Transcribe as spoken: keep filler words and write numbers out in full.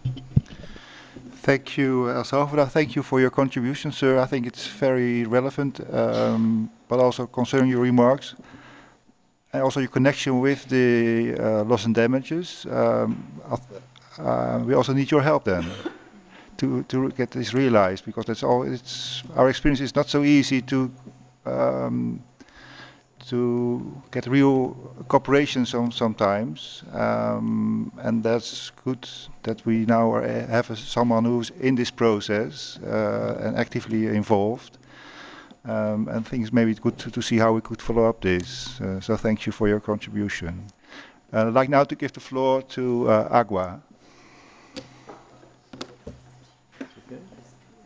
Thank you, El Salvador. Thank you for your contribution, sir. I think it's very relevant, um, but also concerning your remarks and also your connection with the uh, loss and damages. Um, I th- uh, we also need your help then to to get this realized because that's all. It's our experience is not so easy to um, to get real cooperation some, sometimes, um, and that's good that we now are, have a, someone who's in this process uh, and actively involved. Um, and things maybe it's good to, to see how we could follow up this. Uh, so thank you for your contribution. Uh, I'd like now to give the floor to uh, Agua.